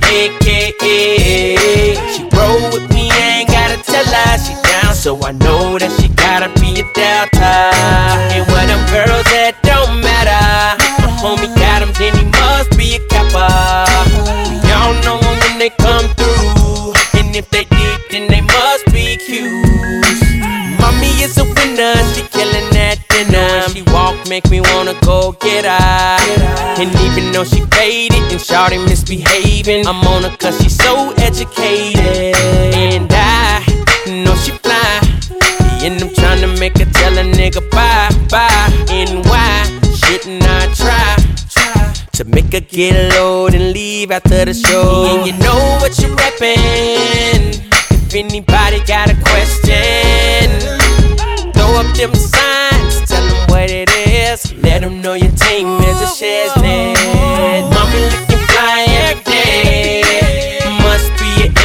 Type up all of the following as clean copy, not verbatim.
AKA. She roll with me, ain't gotta tell her she down, so I know that she gotta be a Delta. And where them girls at don't matter. My homie got him, then he must be a Kappa. We all know him when they come through, and if they deep, then they must be Q's. Mommy is a winner, she killing that dinner. When she walk, make me wanna go get her. And even though she faded and shawty misbehaving, I'm on her cause she's so educated. And I know she fly, and I'm tryna make her tell a nigga bye, bye. And why shouldn't I try to make her get low and leave after the show? And you know what you're reppin'. If anybody got a question, throw up them signs, tell them what it is. Let them know your team is a Chesney. Mommy looking fly every day, must be an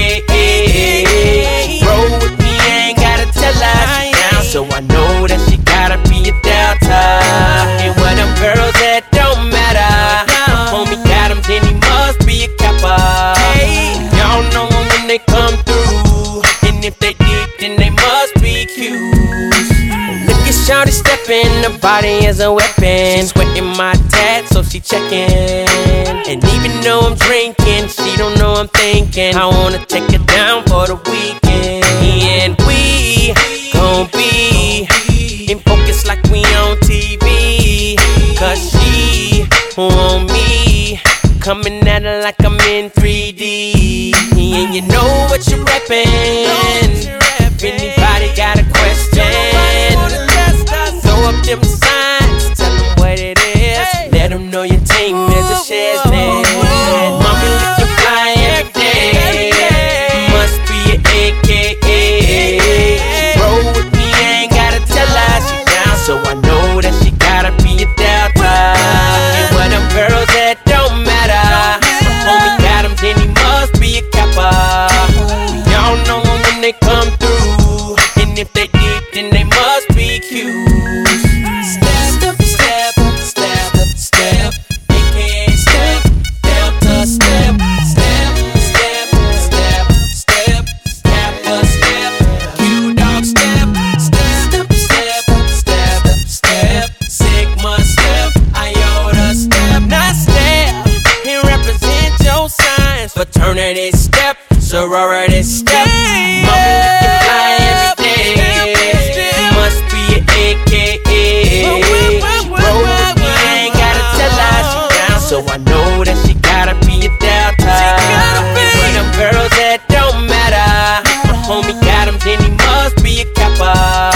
AKA. Roll with me, ain't gotta tell her she down, so I know that she gotta be a Delta. And where them girls at don't matter. My homie got him, then he must be a Kappa. Y'all know him when they come through, and if they deep, then they must be Q's. Look at shawty stepping, the body is a weapon. She's sweating my tat, so she checking. And even though I'm drinking, she don't know I'm thinking. I wanna take her down for the weekend, and we gon' be in focus like we on TV, cause she want me, coming at her like I'm in 3D. And you know what you're reppin'. If anybody got a question, throw up them signs, tell them what it is. Let them know your team is a Chesney. Mommy looking fly every day, must be an AKA. Roll with me, ain't gotta tell her she down, so I know that she gotta be a Delta. And where them girls at don't matter. My homie got him, then he must be a Kappa. Y'all know him when they come through, and if they deep, then they must be Q's. Step, step, step, step, AKA step, Delta step, step, step, step, step, Kappa step, Q-Dog step, step, step, step, step, Sigma step, Iota step, not step. And represent your signs, fraternity step, sorority step. Mommy looking fly every day, must be an AKA. Roll with me, ain't gotta tell her she down, so I know that she gotta be a Delta. And where them girls at don't matter. My homie got him, then he must be a Kappa.